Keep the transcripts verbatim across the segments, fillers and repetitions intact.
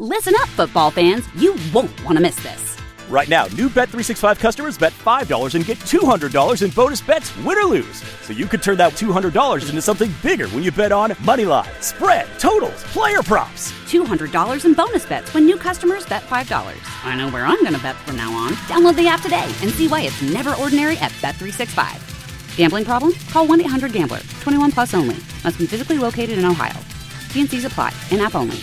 Listen up, football fans. You won't want to miss this. Right now, new Bet three sixty-five customers bet five dollars and get two hundred dollars in bonus bets, win or lose. So you could turn that two hundred dollars into something bigger when you bet on money line, spread, totals, player props. two hundred dollars in bonus bets when new customers bet five dollars. I know where I'm going to bet from now on. Download the app today and see why it's never ordinary at Bet three sixty-five. Gambling problem? Call one eight hundred gambler. twenty-one plus only. Must be physically located in Ohio. T and C's apply. In-app only.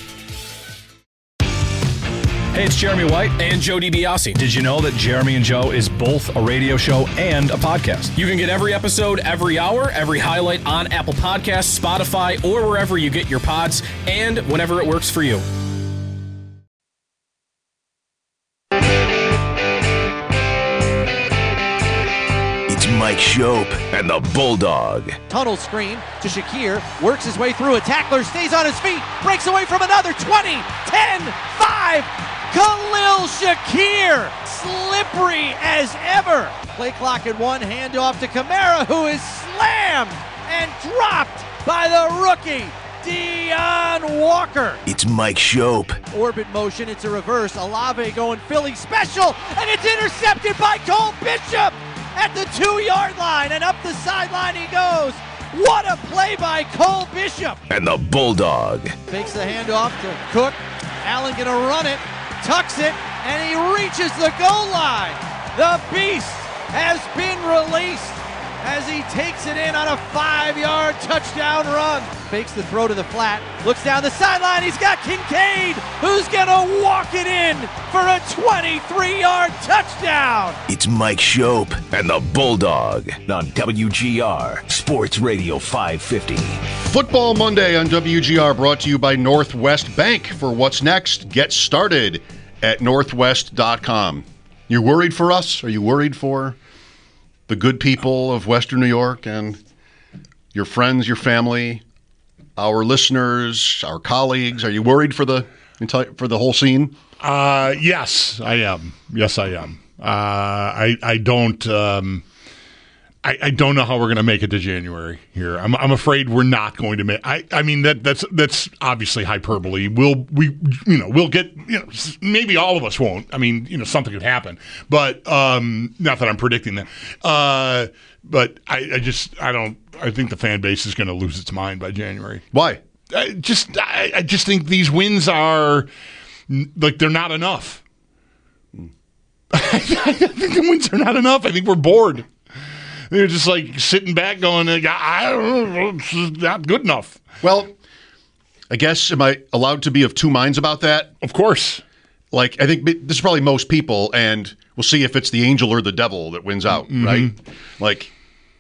Hey, it's Jeremy White and Joe DiBiase. Did you know that Jeremy and Joe is both a radio show and a podcast? You can get every episode, every hour, every highlight on Apple Podcasts, Spotify, or wherever you get your pods, and whenever it works for you. It's Mike Shope and the Bulldog. Tunnel screen to Shakir, works his way through a tackler, stays on his feet, breaks away from another, twenty, ten, five, Khalil Shakir, slippery as ever. Play clock at one, handoff to Kamara, who is slammed and dropped by the rookie, Deion Walker. It's Mike Shope. Orbit motion, it's a reverse. Olave going Philly special, and it's intercepted by Cole Bishop at the two-yard line, and up the sideline he goes. What a play by Cole Bishop. And the Bulldog. Fakes the handoff to Cook. Allen gonna run it, tucks it, and he reaches the goal line. The beast has been released as he takes it in on a five-yard touchdown run. Fakes the throw to the flat, looks down the sideline, he's got Kincaid, who's gonna walk it in for a twenty-three-yard touchdown. It's Mike Shope and the Bulldog on W G R Sports Radio five fifty. Football Monday on W G R brought to you by Northwest Bank. For what's next, get started at northwest dot com. You worried for us? Are you worried for the good people of Western New York and your friends, your family, our listeners, our colleagues? Are you worried for the entire, for the whole scene? Uh, yes, I am. Yes, I am. Uh, I I don't um, I, I don't know how we're going to make it to January here. I'm I'm afraid we're not going to make. I I mean that that's that's obviously hyperbole. We'll we you know we'll get you know maybe all of us won't. I mean you know something could happen, but um, not that I'm predicting that. Uh, but I, I just I don't. I think the fan base is going to lose its mind by January. Why? I just I, I just think these wins are like they're not enough. I think the wins are not enough. I think we're bored. They're just like sitting back going, I don't know, it's not good enough. Well, I guess, am I allowed to be of two minds about that? Of course. Like, I think this is probably most people, and we'll see if it's the angel or the devil that wins out, mm-hmm. right? Like,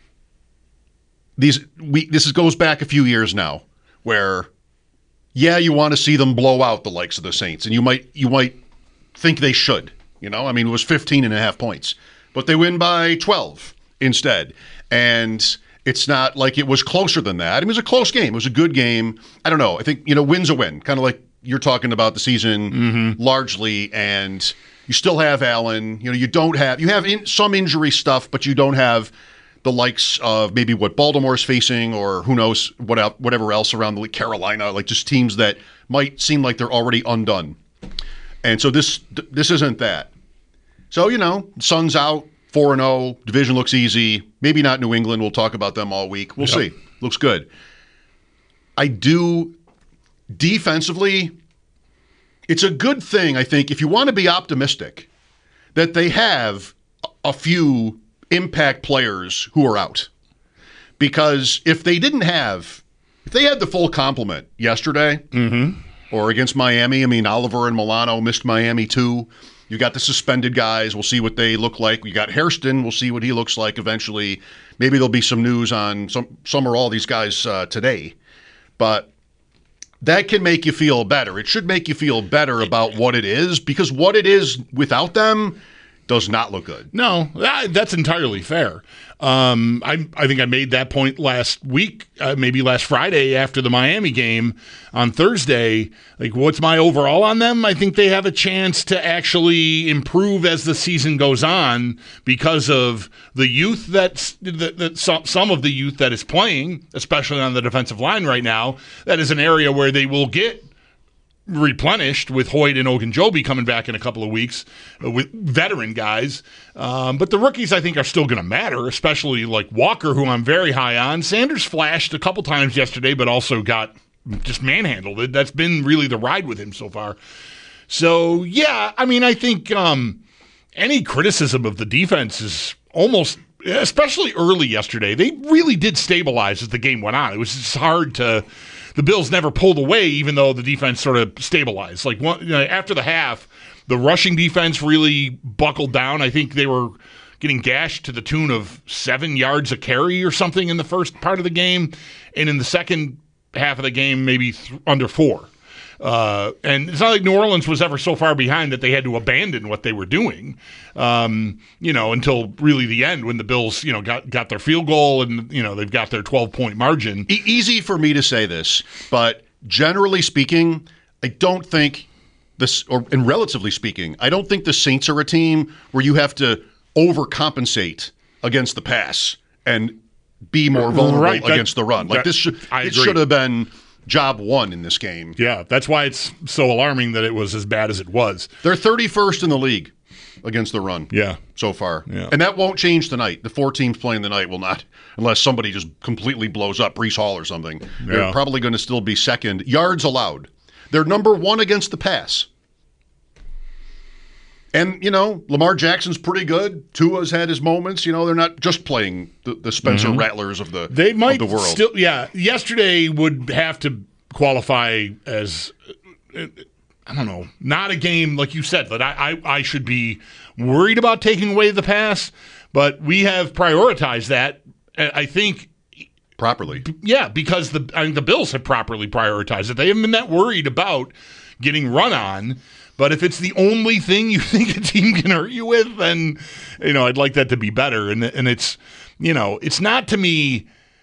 these we this is, goes back a few years now, where, yeah, you want to see them blow out the likes of the Saints, and you might you might think they should, you know? I mean, it was fifteen and a half points, but they win by twelve. Instead. And it's not like it was closer than that. I mean, it was a close game. It was a good game. I don't know. I think, you know, win's a win. Kind of like you're talking about the season mm-hmm. largely, and you still have Allen. You know, you don't have, you have in, some injury stuff, but you don't have the likes of maybe what Baltimore's facing or who knows what else, whatever else around the Carolina, like just teams that might seem like they're already undone. And so this this isn't that. So, you know, sun's out. four and oh, division looks easy. Maybe not New England. We'll talk about them all week. We'll yep. see. Looks good. I do, defensively, it's a good thing, I think, if you want to be optimistic, that they have a few impact players who are out. Because if they didn't have, if they had the full complement yesterday, mm-hmm. or against Miami, I mean, Oliver and Milano missed Miami too. You got the suspended guys. We'll see what they look like. We got Hairston. We'll see what he looks like eventually. Maybe there'll be some news on some, some or all these guys uh, today. But that can make you feel better. It should make you feel better about what it is, because what it is without them does not look good. No, that, that's entirely fair. Um, I I think I made that point last week, uh, maybe last Friday after the Miami game on Thursday. Like, what's my overall on them? I think they have a chance to actually improve as the season goes on because of the youth that's that, that some, some of the youth that is playing, especially on the defensive line right now. That is an area where they will get replenished with Hoyt and Ogunjobi coming back in a couple of weeks uh, with veteran guys. Um, but the rookies, I think, are still going to matter, especially like Walker, who I'm very high on. Sanders flashed a couple times yesterday, but also got just manhandled. That's been really the ride with him so far. So, yeah, I mean, I think um, any criticism of the defense is almost, especially early yesterday, they really did stabilize as the game went on. It was just hard to... The Bills never pulled away, even though the defense sort of stabilized. Like one, you know, after the half, the rushing defense really buckled down. I think they were getting gashed to the tune of seven yards a carry or something in the first part of the game, and in the second half of the game, maybe th- under four. Uh, and it's not like New Orleans was ever so far behind that they had to abandon what they were doing, um, you know, until really the end when the Bills, you know, got, got their field goal and, you know, they've got their twelve-point margin. E- easy for me to say this, but generally speaking, I don't think this, or and relatively speaking, I don't think the Saints are a team where you have to overcompensate against the pass and be more vulnerable right, that, against the run. Like that, this should, I it agree. should have been job one in this game. Yeah, that's why it's so alarming that it was as bad as it was. They're thirty-first in the league against the run. Yeah. So far. Yeah. And that won't change tonight. The four teams playing tonight will not, unless somebody just completely blows up, Breece Hall or something. They're Yeah. probably going to still be second. Yards allowed. They're number one against the pass. And, you know, Lamar Jackson's pretty good. Tua's had his moments. You know, they're not just playing the, the Spencer Mm-hmm. Rattlers of the, They might of the world. still, yeah. Yesterday would have to qualify as, uh, I don't know, not a game, like you said, that I, I, I should be worried about taking away the pass, but we have prioritized that, I think. Properly. Yeah, because the I think the Bills have properly prioritized it. They haven't been that worried about getting run on. But if it's the only thing you think a team can hurt you with, then, you know, I'd like that to be better. And and it's, you know, it's not to me,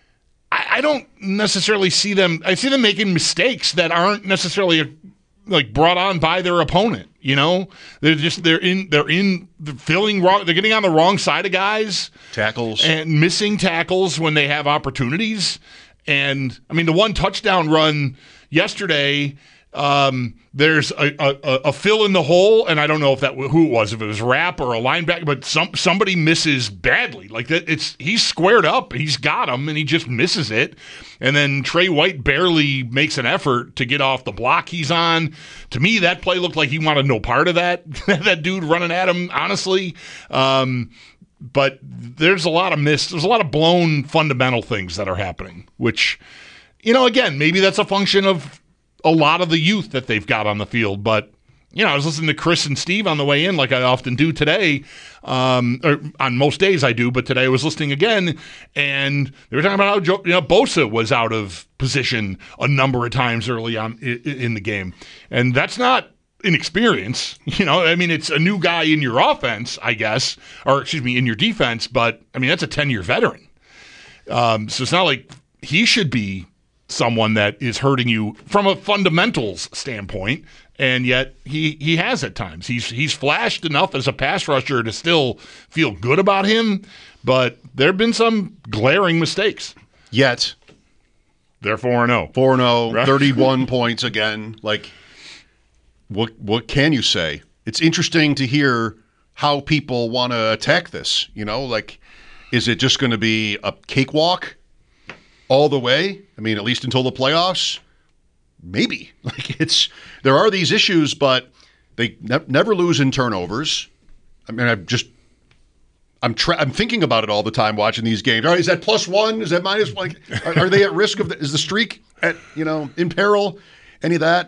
I, I don't necessarily see them, I see them making mistakes that aren't necessarily, like, brought on by their opponent, you know? They're just, they're in, they're in, they're filling wrong, they're getting on the wrong side of guys. Tackles. And missing tackles when they have opportunities. And, I mean, the one touchdown run yesterday, Um, there's a, a, a fill in the hole, and I don't know if that who it was, if it was Rapp or a linebacker, but some somebody misses badly. Like that, it's he's squared up, he's got him, and he just misses it. And then Trey White barely makes an effort to get off the block he's on. To me, that play looked like he wanted no part of that. That dude running at him, honestly. Um, but there's a lot of missed, there's a lot of blown fundamental things that are happening, which, you know, again, maybe that's a function of a lot of the youth that they've got on the field. But, you know, I was listening to Chris and Steve on the way in, like I often do today, um, or on most days I do, but today I was listening again, and they were talking about how Joe, you know, Bosa was out of position a number of times early on in, in the game. And that's not inexperience. You know, I mean, it's a new guy in your offense, I guess, or excuse me, in your defense, but, I mean, that's a ten-year veteran. Um, so it's not like he should be someone that is hurting you from a fundamentals standpoint, and yet he he has at times. He's he's flashed enough as a pass rusher to still feel good about him, but there have been some glaring mistakes. Yet. They're four and oh. four and oh, thirty-one points again. Like, what what can you say? It's interesting to hear how people want to attack this. You know, like, is it just going to be a cakewalk all the way? I mean, at least until the playoffs? Maybe. Like, it's there are these issues, but they ne- never lose in turnovers. I mean, I'm just I'm tra- I'm thinking about it all the time watching these games. All right, is that plus one? Is that minus one? Like, are, are they at risk of the, is the streak at you know in peril? Any of that?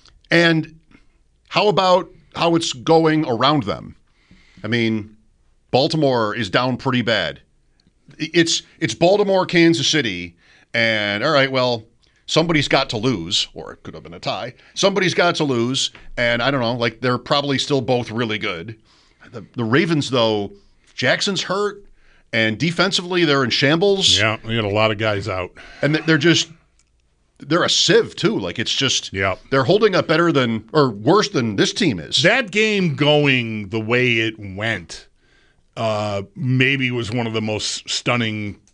And how about how it's going around them? I mean, Baltimore is down pretty bad. It's it's Baltimore, Kansas City. And, all right, well, somebody's got to lose, or it could have been a tie. Somebody's got to lose, and I don't know, like, they're probably still both really good. The, the Ravens, though, Jackson's hurt, and defensively they're in shambles. Yeah, we got a lot of guys out. And they're just, they're a sieve, too. Like, it's just, yeah. They're holding up better than, or worse than this team is. That game going the way it went uh, maybe was one of the most stunning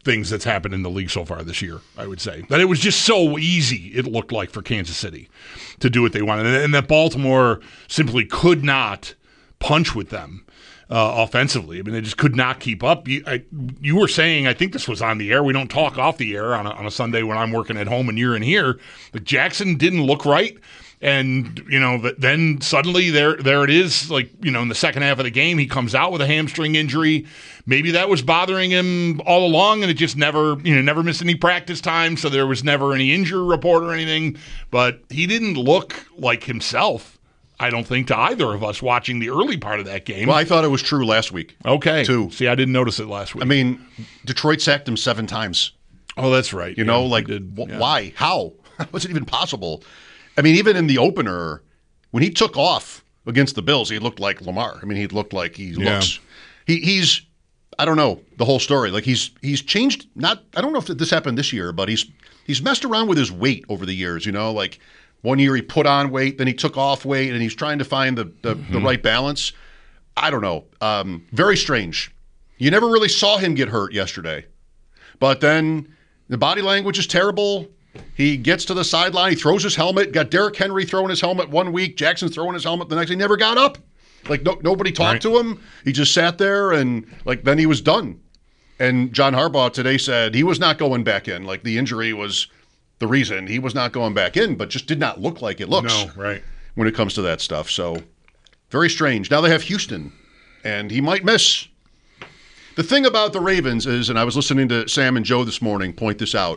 things that's happened in the league so far this year, I would say. That it was just so easy, it looked like, for Kansas City to do what they wanted. And, and that Baltimore simply could not punch with them uh, offensively. I mean, they just could not keep up. You, I, you were saying, I think this was on the air, we don't talk off the air on a, on a Sunday when I'm working at home and you're in here, but Jackson didn't look right. And, you know, then suddenly there there it is, like, you know, in the second half of the game, he comes out with a hamstring injury. Maybe that was bothering him all along, and it just never, you know, never missed any practice time, so there was never any injury report or anything. But he didn't look like himself, I don't think, to either of us watching the early part of that game. Well, I thought it was true last week. Okay. Too. See, I didn't notice it last week. I mean, Detroit sacked him seven times. Oh, that's right. You yeah, know, like, did, w- yeah. why? How? How was it even possible? I mean, even in the opener, when he took off against the Bills, he looked like Lamar. I mean, he looked like he Yeah. looks. He, he's, I don't know, the whole story. Like, he's he's changed, not, I don't know if this happened this year, but he's he's messed around with his weight over the years, you know? Like, one year he put on weight, then he took off weight, and he's trying to find the, the, Mm-hmm. the right balance. I don't know. Um, very strange. You never really saw him get hurt yesterday. But then the body language is terrible. He gets to the sideline. He throws his helmet. Got Derrick Henry throwing his helmet one week. Jackson throwing his helmet the next. He never got up. Like, no, nobody talked Right. to him. He just sat there, and, like, then he was done. And John Harbaugh today said he was not going back in. Like, the injury was the reason. He was not going back in, but just did not look like it looks No, right. when it comes to that stuff. So, very strange. Now they have Houston, and he might miss. The thing about the Ravens is, and I was listening to Sam and Joe this morning point this out.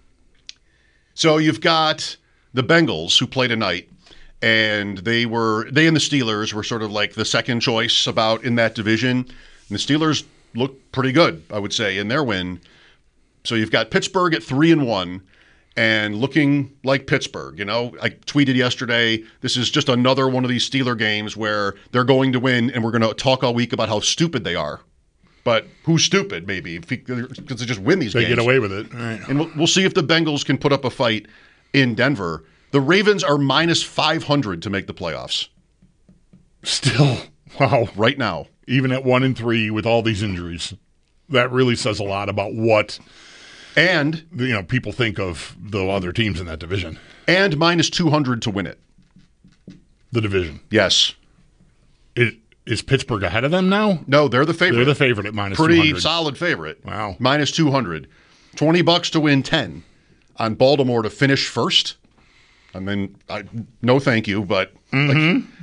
So you've got the Bengals who play tonight, and they were they and the Steelers were sort of like the second choice about in that division. And the Steelers look pretty good, I would say, in their win. So you've got Pittsburgh at three and one, and looking like Pittsburgh. You know, I tweeted yesterday, this is just another one of these Steeler games where they're going to win, and we're going to talk all week about how stupid they are. But who's stupid, maybe, because they just win these They games. get away with it. All right. And we'll, we'll see if the Bengals can put up a fight in Denver. The Ravens are minus five hundred to make the playoffs Still, wow. right now. Even at one and three with all these injuries, that really says a lot about what And you know people think of the other teams in that division. and minus two hundred to win it. The division. Yes. It, is Pittsburgh ahead of them now? No, they're the favorite. They're the favorite at minus two Pretty hundred. solid favorite. Wow. Minus two hundred. twenty bucks to win ten on Baltimore to finish first. I mean, I, no thank you, but Mm-hmm. like,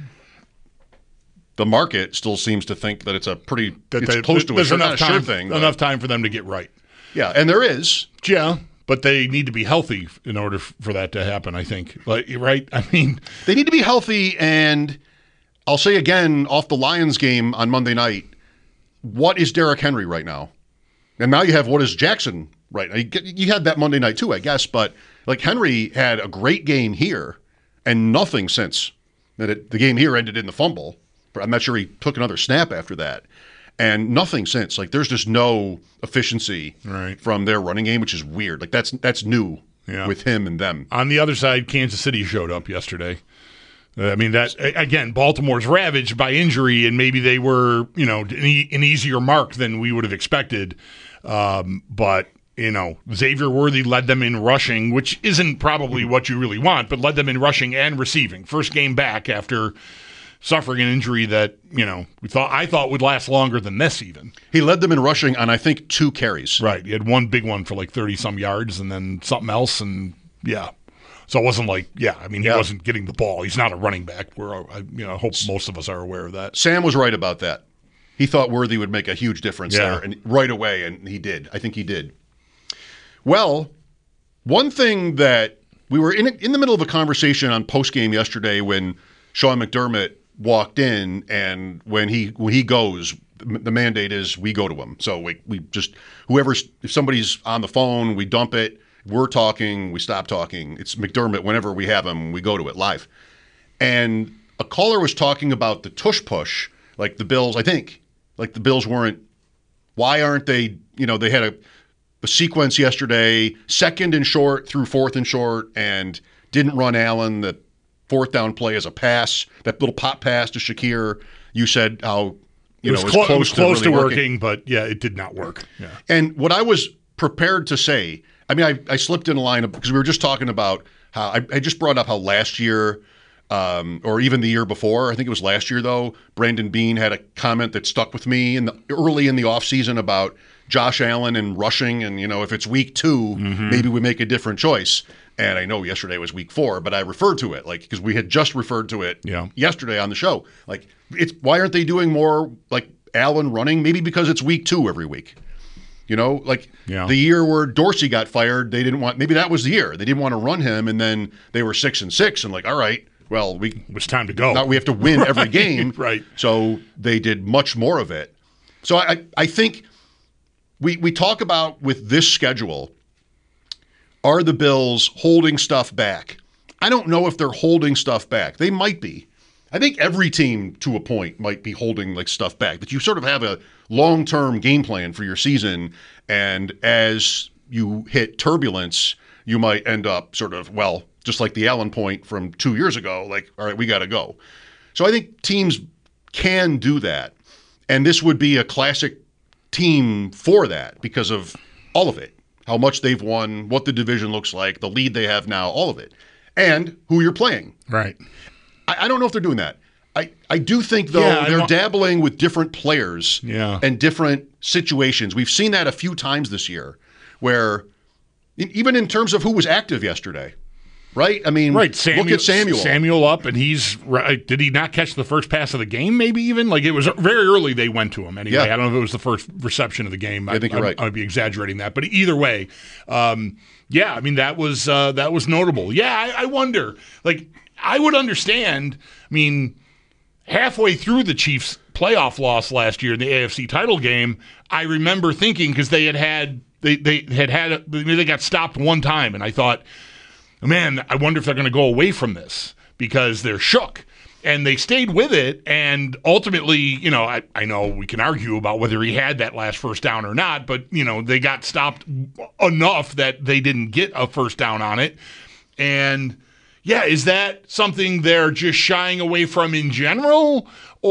the market still seems to think that it's a pretty, That it's they- close to a there's sure, not enough a sure time, thing. but- enough time for them to get right. Yeah, and there is. Yeah, but they need to be healthy in order f- for that to happen, I think. Like, right? I mean, They need to be healthy, and I'll say again, off the Lions game on Monday night, what is Derrick Henry right now? And now you have what is Jackson right now? You, get, you had that Monday night too, I guess, but like Henry had a great game here and nothing since. That it, the game here ended in the fumble. I'm not sure he took another snap after that. And nothing since. Like, there's just no efficiency Right. from their running game, which is weird. Like, that's that's new Yeah. with him and them. on the other side, Kansas City showed up yesterday. I mean, that again, Baltimore's ravaged by injury, and maybe they were, you know, an, e- an easier mark than we would have expected. Um, but you know, Xavier Worthy led them in rushing, which isn't probably what you really want, but led them in rushing and receiving. First game back after suffering an injury that you know we thought I thought would last longer than this even. He led them in rushing on, I think, two carries. Right, he had one big one for like thirty some yards, and then something else, and yeah. So it wasn't like, yeah, I mean, he Yeah. wasn't getting the ball. He's not a running back. We're, I, you know, I hope most of us are aware of that. Sam was right about that. He thought Worthy would make a huge difference Yeah. there, and right away, and he did. I think he did. Well, one thing that we were in in the middle of a conversation on postgame yesterday when Sean McDermott walked in, and when he when he goes, the mandate is we go to him. So we we just whoever's if somebody's on the phone, we dump it. We're talking, we stop talking. It's McDermott. Whenever we have him, we go to it live. And a caller was talking about the tush push, like the Bills. I think like the Bills weren't. Why aren't they? You know, they had a, a sequence yesterday, second and short through fourth and short, and didn't run Allen. The fourth down play as a pass, that little pop pass to Shakir. You said how you It was, know clo- it was close, it was close to, to, really working, but yeah, it did not work. Yeah. And what I was prepared to say, I mean, I, I slipped in a line of, because we were just talking about how, I, I just brought up how last year, um, or even the year before, I think it was last year though, Brandon Beane had a comment that stuck with me in the, early in the offseason about Josh Allen and rushing, and, you know, if it's week two, mm-hmm. maybe we make a different choice. And I know yesterday was week four, but I referred to it, like, because we had just referred to it yeah. yesterday on the show. Like, it's why aren't they doing more, like, Allen running? Maybe because it's week two every week. You know, like yeah. the year where Dorsey got fired, they didn't want, maybe that was the year. They didn't want to run him, and then they were six and six, and like, all right, well, we it's time to go. Now we have to win every right, game. right. So they did much more of it. So I, I think we we talk about with this schedule, are the Bills holding stuff back? I don't know if they're holding stuff back. They might be. I think every team, to a point, might be holding like stuff back. That you sort of have a long-term game plan for your season, and as you hit turbulence, you might end up sort of, well, just like the Allen point from two years ago, like, all right, we got to go. So I think teams can do that, and this would be a classic team for that because of all of it, how much they've won, what the division looks like, the lead they have now, all of it, and who you're playing. Right. I don't know if they're doing that. I, I do think, though, yeah, they're want... dabbling with different players yeah. and different situations. We've seen that a few times this year where, even in terms of who was active yesterday, right? I mean, right. Samuel, look at Samuel. Samuel up, and he's right. Did he not catch the first pass of the game, maybe even? Like, it was very early they went to him anyway. Yeah. I don't know if it was the first reception of the game. I, I think you're I, right. I'd be exaggerating that. But either way, um, yeah, I mean, that was uh, that was notable. Yeah, I, I wonder, like, I would understand. I mean, halfway through the Chiefs' playoff loss last year in the A F C title game, I remember thinking, because they had had they they had had a, they got stopped one time, and I thought, man, I wonder if they're going to go away from this because they're shook. And they stayed with it, and ultimately, you know, I, I know we can argue about whether he had that last first down or not, but, you know, they got stopped enough that they didn't get a first down on it. And yeah, is that something they're just shying away from in general,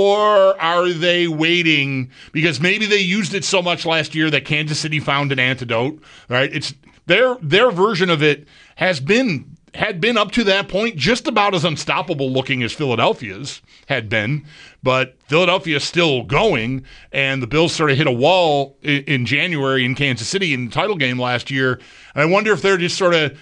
or are they waiting because maybe they used it so much last year that Kansas City found an antidote, right? It's their their version of it has been had been up to that point just about as unstoppable looking as Philadelphia's had been, but Philadelphia's still going, and the Bills sort of hit a wall in, in January in Kansas City in the title game last year. And I wonder if they're just sort of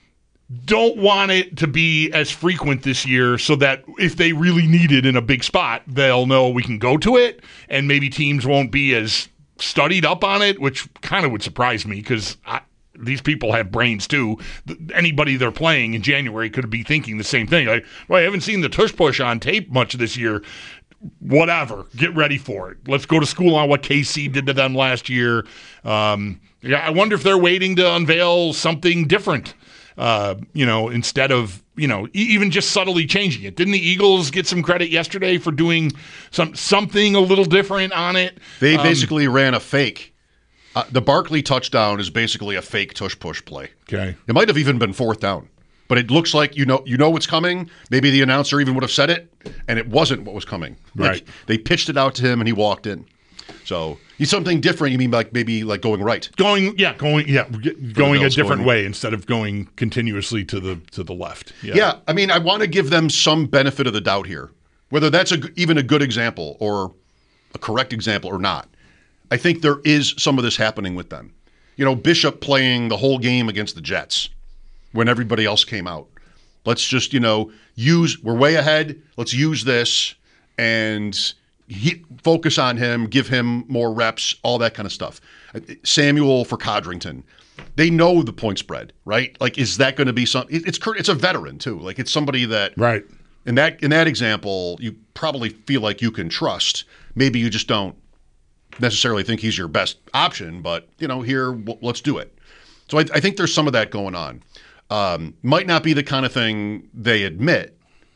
don't want it to be as frequent this year so that if they really need it in a big spot, they'll know we can go to it, and maybe teams won't be as studied up on it, which kind of would surprise me because these people have brains too. Anybody they're playing in January could be thinking the same thing. Like, well, I haven't seen the tush push on tape much this year. Whatever. Get ready for it. Let's go to school on what K C did to them last year. Um, yeah, I wonder if they're waiting to unveil something different. Uh, you know, instead of, you know, e- even just subtly changing it. Didn't the Eagles get some credit yesterday for doing some something a little different on it? They um, basically ran a fake. Uh, the Barkley touchdown is basically a fake tush-push play. Okay. It might have even been fourth down. But it looks like you know you know what's coming. Maybe the announcer even would have said it, and it wasn't what was coming. Like, right. They pitched it out to him, and he walked in. So you something different. You mean like maybe like going right? Going, yeah, going, yeah, going a different going, way instead of going continuously to the to the left. Yeah, yeah I mean, I want to give them some benefit of the doubt here, whether that's a, even a good example or a correct example or not. I think there is some of this happening with them. You know, Bishop playing the whole game against the Jets when everybody else came out. Let's just, you know, use, we're way ahead. Let's use this and he, focus on him, give him more reps, all that kind of stuff. Samuel for Codrington. They know the point spread, right? Like, is that going to be something? It's it's a veteran too. Like, it's somebody that, right. In that in that example, you probably feel like you can trust. Maybe you just don't necessarily think he's your best option, but you know, here, w- let's do it. So I, I think there's some of that going on. Um, might not be the kind of thing they admit,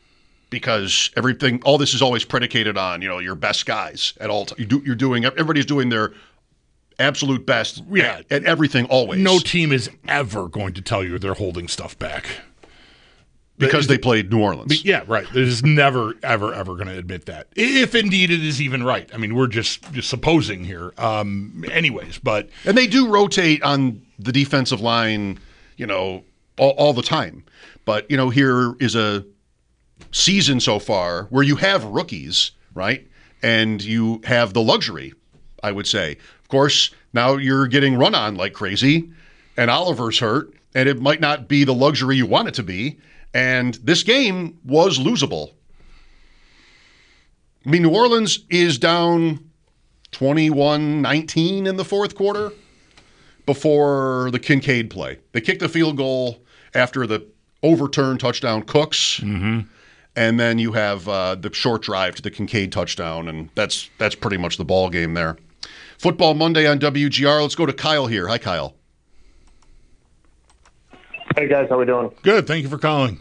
because everything, all this is always predicated on, you know, your best guys at all times. You do, you're doing, everybody's doing their absolute best yeah. at, at everything always. No team is ever going to tell you they're holding stuff back. Because they played New Orleans. But yeah, right. They're just never, ever, ever going to admit that. If indeed it is even right. I mean, we're just, just supposing here. Um, anyways, but. And they do rotate on the defensive line, you know, all, all the time. But, you know, here is a season so far where you have rookies, right? And you have the luxury, I would say. Of course, now you're getting run on like crazy, and Oliver's hurt, and it might not be the luxury you want it to be. And this game was losable. I mean, New Orleans is down twenty-one nineteen in the fourth quarter before the Kincaid play. They kicked a field goal after the overturned touchdown Cooks, mm-hmm. and then you have uh, the short drive to the Kincaid touchdown, and that's that's pretty much the ball game there. Football Monday on W G R. Let's go to Kyle here. Hi, Kyle. Hey guys, how we doing? Good. Thank you for calling.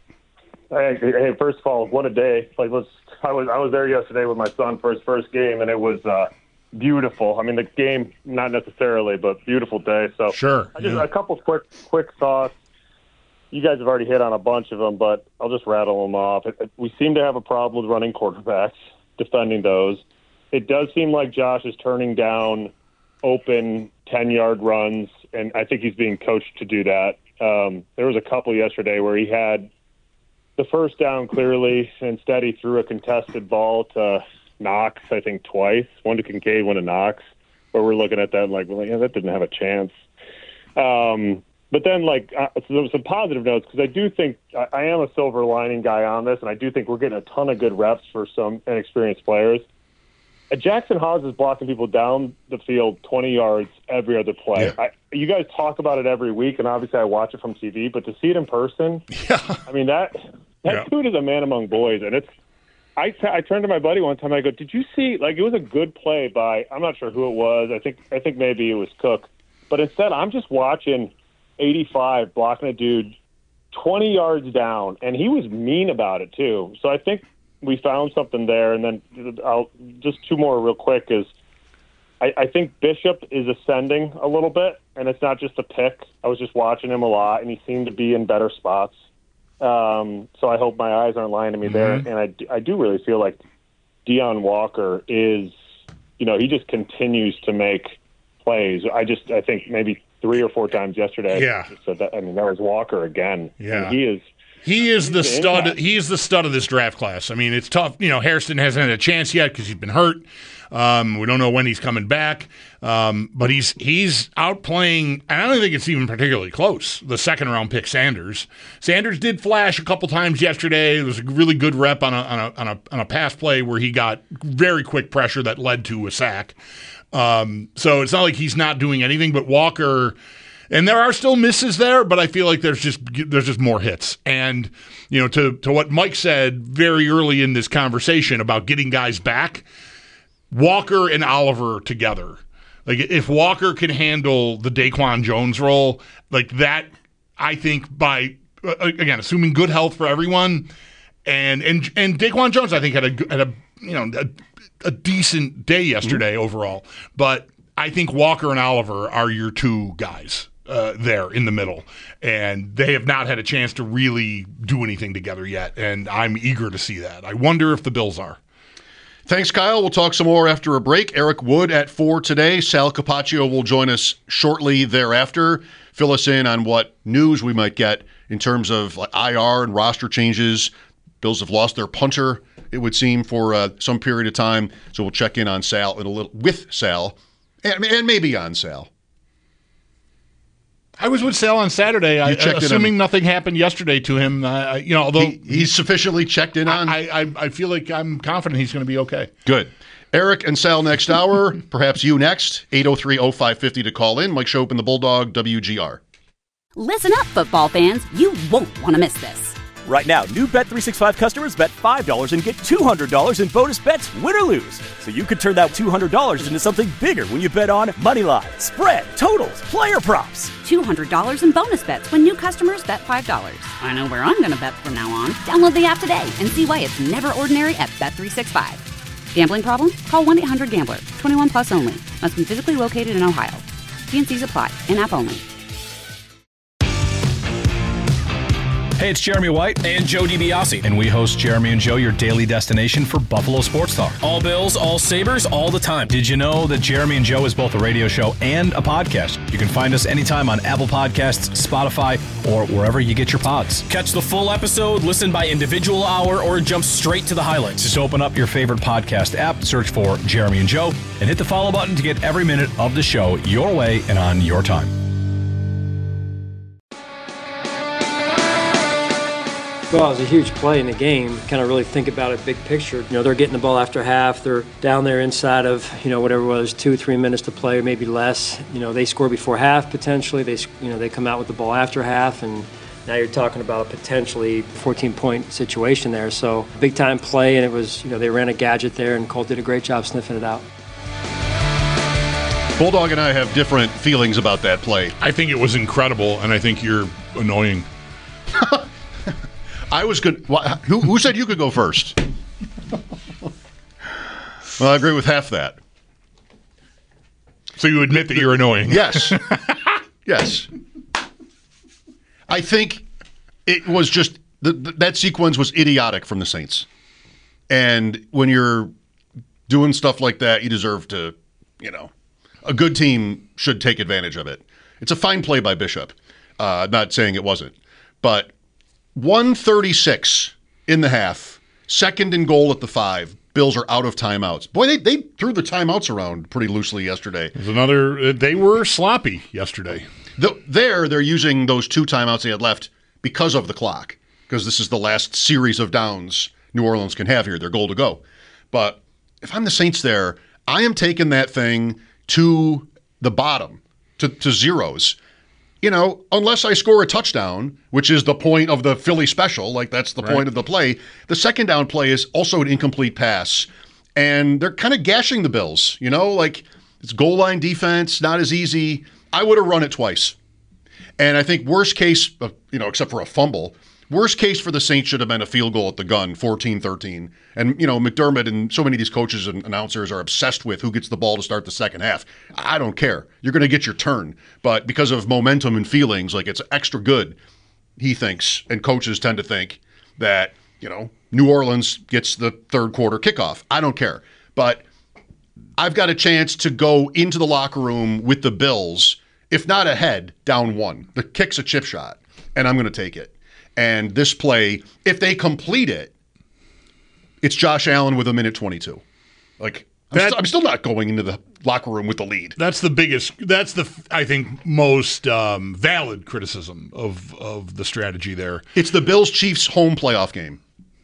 Hey, hey, first of all, what a day! Like, let's. I was I was there yesterday with my son for his first game, and it was uh, beautiful. I mean, the game not necessarily, but beautiful day. So sure. I just yeah. a couple quick quick thoughts. You guys have already hit on a bunch of them, but I'll just rattle them off. It, it, we seem to have a problem with running quarterbacks, defending those. It does seem like Josh is turning down open ten-yard runs, and I think he's being coached to do that. Um, there was a couple yesterday where he had the first down clearly, and instead he threw a contested ball to Knox, I think twice, one to Kincaid, one to Knox, where we're looking at that and like, well, yeah, that didn't have a chance. Um, but then, like, uh, so there was some positive notes, because I do think I, I am a silver lining guy on this, and I do think we're getting a ton of good reps for some inexperienced players. Uh, Jackson Hawes is blocking people down the field twenty yards every other play. Yeah. I, you guys talk about it every week, and obviously I watch it from T V, but to see it in person, yeah. I mean, that that yeah. dude is a man among boys. And it's I, t- I turned to my buddy one time, I go, did you see, like, it was a good play by, I'm not sure who it was, I think I think maybe it was Cook, but instead I'm just watching eighty-five blocking a dude twenty yards down, and he was mean about it too. So I think we found something there. And then I'll just two more real quick is I, I think Bishop is ascending a little bit, and it's not just a pick. I was just watching him a lot, and he seemed to be in better spots. Um, so I hope my eyes aren't lying to me mm-hmm. there. And I, I do really feel like Deion Walker is, you know, he just continues to make plays. I just, I think maybe three or four times yesterday. Yeah. I just said that, I mean, that was Walker again. Yeah. And he is. He is the stud. Impact. He is the stud of this draft class. I mean, it's tough. You know, Hairston hasn't had a chance yet because he's been hurt. Um, we don't know when he's coming back, um, but he's he's outplaying. And I don't think it's even particularly close. The second round pick Sanders. Sanders did flash a couple times yesterday. It was a really good rep on a on a on a, on a pass play where he got very quick pressure that led to a sack. Um, so it's not like he's not doing anything. But Walker. And there are still misses there, but I feel like there's just there's just more hits. And, you know, to, to what Mike said very early in this conversation about getting guys back, Walker and Oliver together. Like, if Walker can handle the Daquan Jones role, like that, I think by, again, assuming good health for everyone, and and and Daquan Jones, I think, had a, had a you know, a, a decent day yesterday mm-hmm. overall. But I think Walker and Oliver are your two guys. Uh, there in the middle, and they have not had a chance to really do anything together yet, and I'm eager to see that. I wonder if the Bills are. Thanks, Kyle. We'll talk some more after a break. Eric Wood at four today. Sal Capaccio will join us shortly thereafter. Fill us in on what news we might get in terms of like I R and roster changes. Bills have lost their punter, it would seem, for uh, some period of time, so we'll check in on Sal in a little with Sal, and, and maybe on Sal. I was with Sal on Saturday. I, assuming nothing happened yesterday to him, uh, you know, although he, he's sufficiently checked in on. I, I, I feel like I'm confident he's going to be okay. Good. Eric and Sal next hour. Perhaps you next. eight oh three oh five five oh to call in. Mike Shope and the Bulldog, W G R. Listen up, football fans. You won't want to miss this. Right now, new Bet three sixty-five customers bet five dollars and get two hundred dollars in bonus bets, win or lose. So you could turn that two hundred dollars into something bigger when you bet on money line, spread, totals, player props. two hundred dollars in bonus bets when new customers bet five dollars. I know where I'm going to bet from now on. Download the app today and see why it's never ordinary at Bet three sixty-five. Gambling problem? Call one eight hundred gambler. twenty-one plus only. Must be physically located in Ohio. T and C's apply. In-app only. Hey, it's Jeremy White and Joe DiBiase. And we host Jeremy and Joe, your daily destination for Buffalo sports talk. All Bills, all Sabres, all the time. Did you know that Jeremy and Joe is both a radio show and a podcast? You can find us anytime on Apple Podcasts, Spotify, or wherever you get your pods. Catch the full episode, listen by individual hour, or jump straight to the highlights. Just open up your favorite podcast app, search for Jeremy and Joe, and hit the follow button to get every minute of the show your way and on your time. Well, it was a huge play in the game. Kind of really think about it big picture. You know, they're getting the ball after half. They're down there inside of, you know, whatever it was, two, three minutes to play, maybe less. You know, they score before half potentially. They, you know, they come out with the ball after half, and now you're talking about a potentially fourteen-point situation there. So big-time play, and it was, you know, they ran a gadget there, and Colt did a great job sniffing it out. Bulldog and I have different feelings about that play. I think it was incredible, and I think you're annoying. I was good. Who, who said you could go first? Well, I agree with half that. So you admit that you're annoying? Yes. Yes. I think it was just the, the, that sequence was idiotic from the Saints. And when you're doing stuff like that, you deserve to, you know, a good team should take advantage of it. It's a fine play by Bishop. Uh, I'm not saying it wasn't. But one thirty-six in the half, second and goal at the five. Bills are out of timeouts. Boy, they, they threw the timeouts around pretty loosely yesterday. There's another. They were sloppy yesterday. The, there, they're using those two timeouts they had left because of the clock, because this is the last series of downs New Orleans can have here. Their goal to go. But if I'm the Saints there, I am taking that thing to the bottom, to, to zeros. You know, unless I score a touchdown, which is the point of the Philly special, like that's the right. point of the play, the second down play is also an incomplete pass. And they're kind of gashing the Bills, you know, like it's goal line defense, not as easy. I would have run it twice. And I think worst case, you know, except for a fumble, worst case for the Saints should have been a field goal at the gun, fourteen thirteen. And, you know, McDermott and so many of these coaches and announcers are obsessed with who gets the ball to start the second half. I don't care. You're going to get your turn. But because of momentum and feelings, like it's extra good, he thinks, and coaches tend to think that, you know, New Orleans gets the third quarter kickoff. I don't care. But I've got a chance to go into the locker room with the Bills, if not ahead, down one. The kick's a chip shot, and I'm going to take it. And this play, if they complete it, it's Josh Allen with a minute twenty-two. Like, I'm, that, st- I'm still not going into the locker room with the lead. That's the biggest, that's the, I think, most um, valid criticism of, of the strategy there. It's the Bills-Chiefs home playoff game.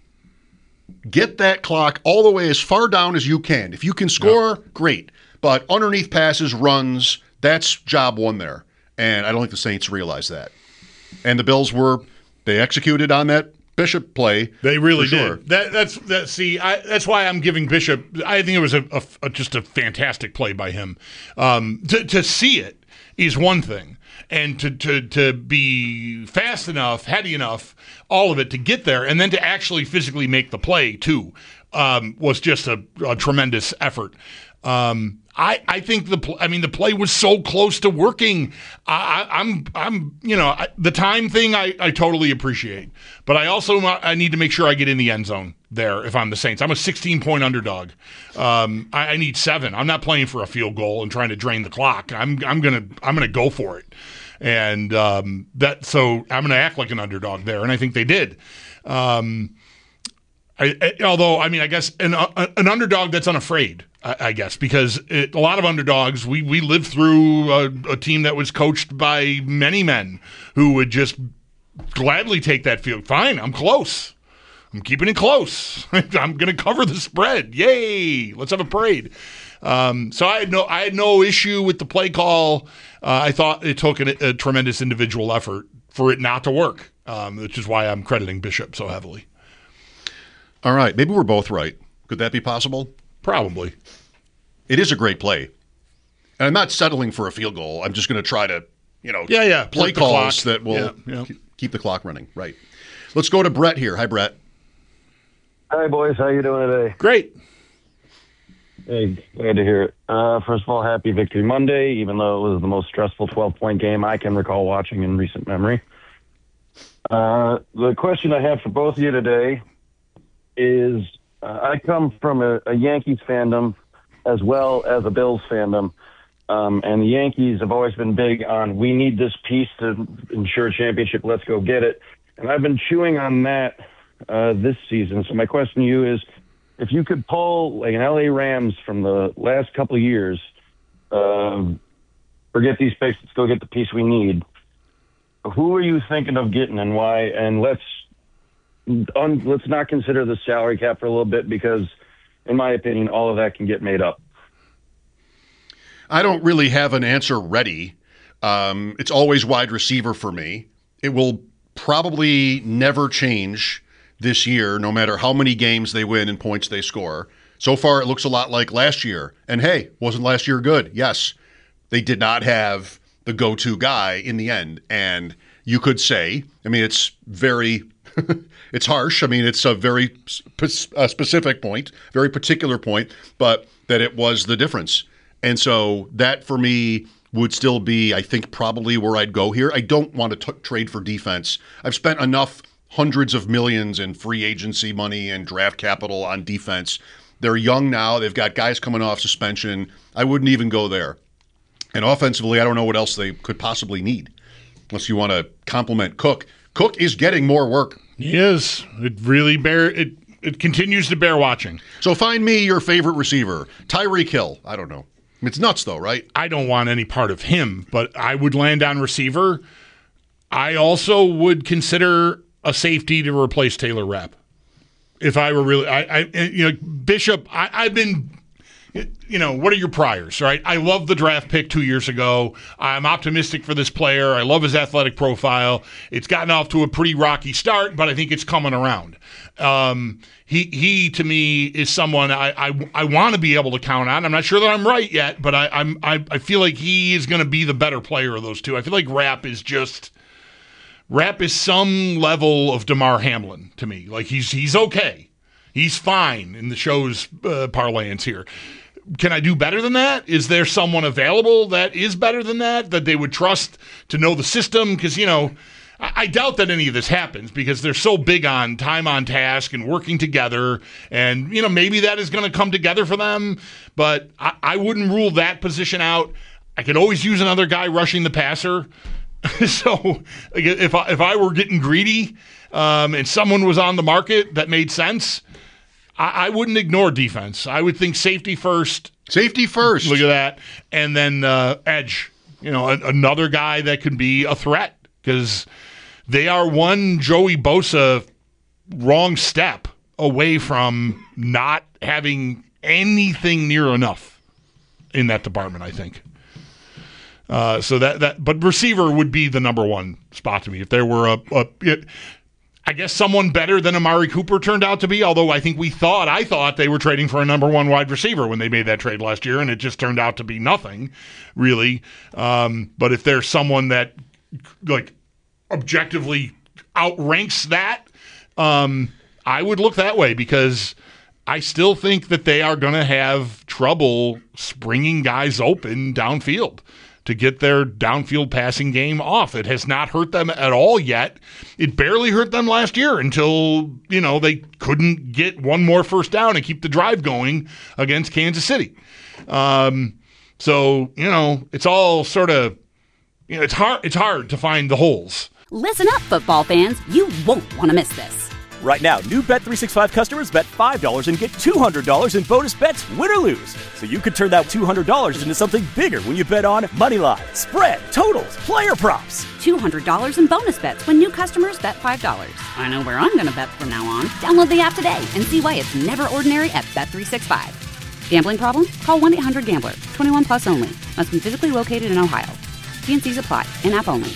Get that clock all the way as far down as you can. If you can score, yeah. great. But underneath passes, runs, that's job one there. And I don't think the Saints realize that. And the Bills were... They executed on that Bishop play. They really sure. did. That, that's that. See, I, that's why I'm giving Bishop. I think it was a, a, a just a fantastic play by him. Um, to to see it is one thing, and to to to be fast enough, heady enough, all of it to get there, and then to actually physically make the play too, um, was just a, a tremendous effort. Um, I, I think the pl- I mean the play was so close to working. I, I, I'm I'm you know I, the time thing I, I totally appreciate, but I also I need to make sure I get in the end zone there if I'm the Saints. I'm a sixteen point underdog. Um, I, I need seven. I'm not playing for a field goal and trying to drain the clock. I'm I'm gonna I'm gonna go for it, and um, that so I'm gonna act like an underdog there, and I think they did. Um, I, I, although I mean I guess an uh, an underdog that's unafraid. I guess, because it, a lot of underdogs, we, we lived through a, a team that was coached by many men who would just gladly take that field. Fine, I'm close. I'm keeping it close. I'm going to cover the spread. Yay! Let's have a parade. Um, so I had no I had no issue with the play call. Uh, I thought it took a, a tremendous individual effort for it not to work, um, which is why I'm crediting Bishop so heavily. All right, maybe we're both right. Could that be possible? Probably. It is a great play. And I'm not settling for a field goal. I'm just going to try to, you know, yeah, yeah. play calls that will yeah, yeah. keep the clock running. Right. Let's go to Brett here. Hi, Brett. Hi, boys. How you doing today? Great. Hey, glad to hear it. Uh, first of all, happy Victory Monday, even though it was the most stressful twelve-point game I can recall watching in recent memory. Uh, the question I have for both of you today is, uh, I come from a, a Yankees fandom as well as a Bills fandom. Um, and the Yankees have always been big on, we need this piece to ensure a championship, let's go get it. And I've been chewing on that uh, this season. So my question to you is, if you could pull like an L A Rams from the last couple of years, uh, forget these picks, let's go get the piece we need, who are you thinking of getting and why? And let's un, let's not consider the salary cap for a little bit, because in my opinion, all of that can get made up. I don't really have an answer ready. Um, it's always wide receiver for me. It will probably never change this year, no matter how many games they win and points they score. So far, it looks a lot like last year. And hey, wasn't last year good? Yes. They did not have the go-to guy in the end. And you could say, I mean, it's very, it's harsh. I mean, it's a very sp- a specific point, very particular point, but that it was the difference. And so that for me would still be, I think, probably where I'd go here. I don't want to t- trade for defense. I've spent enough hundreds of millions in free agency money and draft capital on defense. They're young now. They've got guys coming off suspension. I wouldn't even go there. And offensively, I don't know what else they could possibly need, unless you want to compliment Cook. Cook is getting more work. He is. It really bear it. It continues to bear watching. So find me your favorite receiver, Tyreek Hill. I don't know. It's nuts, though, right? I don't want any part of him, but I would land on receiver. I also would consider a safety to replace Taylor Rapp. If I were really, I, I you know, Bishop. I, I've been. You know, what are your priors, right? I love the draft pick two years ago. I'm optimistic for this player. I love his athletic profile. It's gotten off to a pretty rocky start, but I think it's coming around. Um, he, he to me, is someone I I, I want to be able to count on. I'm not sure that I'm right yet, but I, I'm I, I feel like he is going to be the better player of those two. I feel like Rapp is just Rapp is some level of DeMar Hamlin to me. Like he's he's okay, he's fine in the show's uh, parlance here. Can I do better than that? Is there someone available that is better than that, that they would trust to know the system? Because, you know, I, I doubt that any of this happens because they're so big on time on task and working together. And, you know, maybe that is going to come together for them. But I, I wouldn't rule that position out. I could always use another guy rushing the passer. So if I, if I were getting greedy um, and someone was on the market that made sense, I wouldn't ignore defense. I would think safety first. Safety first. Look at that. And then uh, edge. You know, a, another guy that can be a threat because they are one Joey Bosa wrong step away from not having anything near enough in that department, I think. Uh, so that, that, but receiver would be the number one spot to me. If there were a, a it, I guess someone better than Amari Cooper turned out to be, although I think we thought, I thought they were trading for a number one wide receiver when they made that trade last year, and it just turned out to be nothing, really. Um, but if there's someone that, like, objectively outranks that, um, I would look that way because I still think that they are going to have trouble springing guys open downfield to get their downfield passing game off. It has not hurt them at all yet. It barely hurt them last year until, you know, they couldn't get one more first down and keep the drive going against Kansas City. Um, so, you know, it's all sort of, you know, it's hard, it's hard to find the holes. Listen up, football fans. You won't want to miss this. Right now, new Bet three sixty-five customers bet five dollars and get two hundred dollars in bonus bets, win or lose. So you could turn that two hundred dollars into something bigger when you bet on money line, spread, totals, player props. two hundred dollars in bonus bets when new customers bet five dollars. I know where I'm going to bet from now on. Download the app today and see why it's never ordinary at Bet three sixty-five. Gambling problem? Call one eight hundred gambler. twenty-one plus only. Must be physically located in Ohio. T and C's apply. In-app only.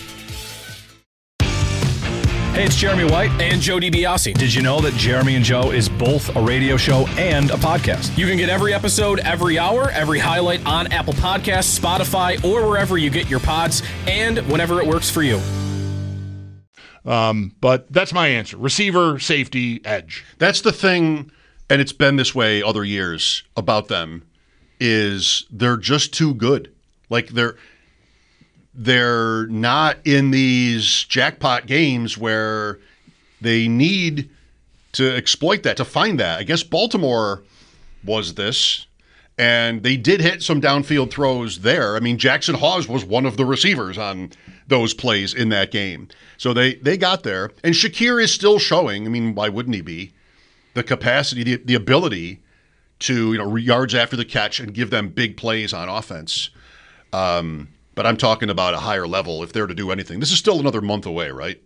Hey, it's Jeremy White and Joe DiBiase. Did you know that Jeremy and Joe is both a radio show and a podcast? You can get every episode, every hour, every highlight on Apple Podcasts, Spotify, or wherever you get your pods, and whenever it works for you. Um, but that's my answer. Receiver, safety, edge. That's the thing, and it's been this way other years about them, is they're just too good. Like, they're... they're not in these jackpot games where they need to exploit that, to find that. I guess Baltimore was this, and they did hit some downfield throws there. I mean, Jackson Hawes was one of the receivers on those plays in that game. So they, they got there. And Shakir is still showing, I mean, why wouldn't he be, the capacity, the, the ability to, you know, yards after the catch and give them big plays on offense. Um, but I'm talking about a higher level if they're to do anything. This is still another month away, right?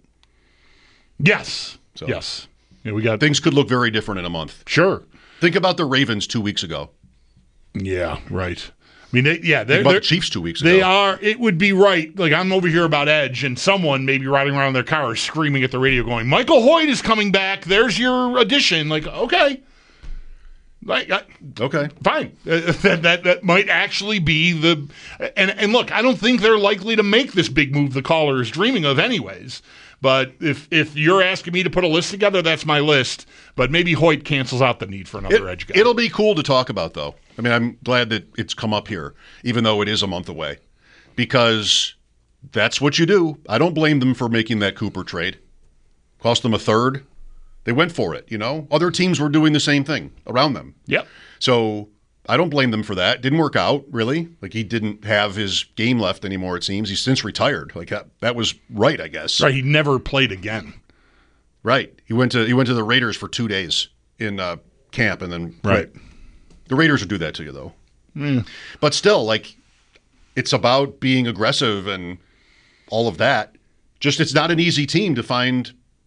Yes. So yes. Yeah, we got things could look very different in a month. Sure. Think about the Ravens two weeks ago. Yeah, right. I mean, they, yeah, they're, Think about they're the Chiefs two weeks ago. They are. It would be right. Like, I'm over here about Edge, and someone maybe riding around in their car screaming at the radio, going, "Michael Hoyt is coming back. There's your addition." Like, okay. Like, I, okay, fine. Uh, that, that that might actually be the and and look, I don't think they're likely to make this big move the caller is dreaming of, anyways. But if if you're asking me to put a list together, that's my list. But maybe Hoyt cancels out the need for another it, edge guy. It'll be cool to talk about, though. I mean, I'm glad that it's come up here, even though it is a month away, because that's what you do. I don't blame them for making that Cooper trade. Cost them a third. They went for it, you know? Other teams were doing the same thing around them. Yep. So I don't blame them for that. Didn't work out, really. Like, he didn't have his game left anymore, it seems. He's since retired. Like, that, that was right, I guess. Right, he never played again. Right. He went to he went to the Raiders for two days in uh, camp and then right. quit. The Raiders would do that to you, though. Mm. But still, like, it's about being aggressive and all of that. Just, it's not an easy team to find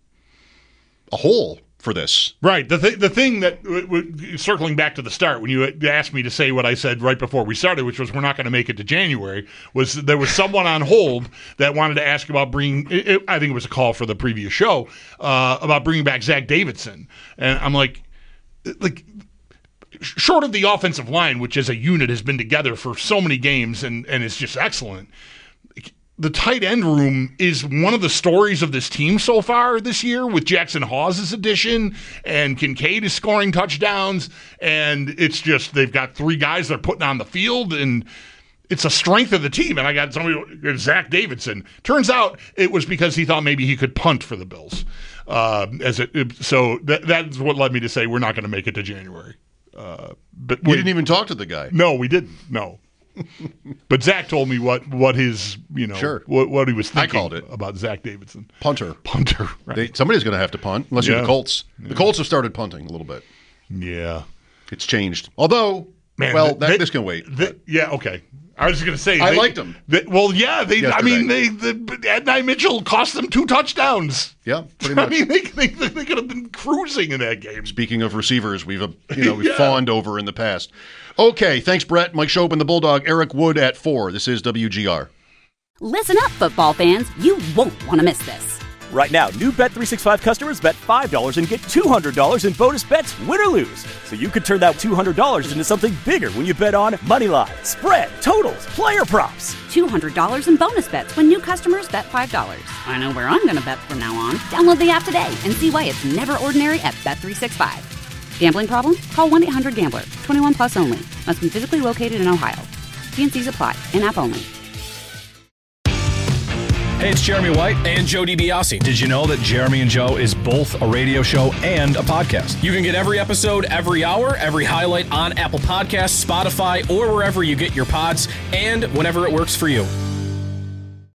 a hole for this. Right. The, th- the thing that, w- w- circling back to the start, when you asked me to say what I said right before we started, which was we're not going to make it to January, was there was someone on hold that wanted to ask about bringing, it, it, I think it was a call for the previous show, uh, about bringing back Zach Davidson. And I'm like, like, short of the offensive line, which as a unit has been together for so many games and, and is just excellent, the tight end room is one of the stories of this team so far this year, with Jackson Hawes' addition, and Kincaid is scoring touchdowns, and it's just they've got three guys they're putting on the field, and it's a strength of the team. And I got somebody, Zach Davidson. Turns out it was because he thought maybe he could punt for the Bills. Uh, as it, it, so that, that's what led me to say we're not going to make it to January. Uh, but we we didn't even talk to the guy. No, we didn't. No. But Zach told me what, what his, you know, sure. what, what he was thinking I called it. about Zach Davidson. Punter. Punter. Right. They, somebody's going to have to punt, unless yeah. you're the Colts. Yeah. The Colts have started punting a little bit. Yeah. It's changed. Although, Man, well, they, that, they, this can wait. They, yeah, okay. I was going to say. I they, liked them. They, well, yeah. They. Yesterday. I mean, they. The, Adonai Mitchell cost them two touchdowns. Yeah, pretty much. I mean, they, they, they could have been cruising in that game. Speaking of receivers, we've uh, you know we've yeah. fawned over in the past. Okay, thanks, Brett. Mike Shope and the Bulldog. Eric Wood at four. This is W G R. Listen up, football fans. You won't want to miss this. Right now, new Bet three sixty-five customers bet five dollars and get two hundred dollars in bonus bets, win or lose. So you could turn that two hundred dollars into something bigger when you bet on moneyline, spread, totals, player props. two hundred dollars in bonus bets when new customers bet five dollars. I know where I'm going to bet from now on. Download the app today and see why it's never ordinary at Bet three sixty-five. Gambling problem? Call one eight hundred gambler. twenty-one plus only. Must be physically located in Ohio. T N Cs apply. In-app only. Hey, it's Jeremy White and Joe DiBiase. Did you know that Jeremy and Joe is both a radio show and a podcast? You can get every episode, every hour, every highlight on Apple Podcasts, Spotify, or wherever you get your pods, and whenever it works for you.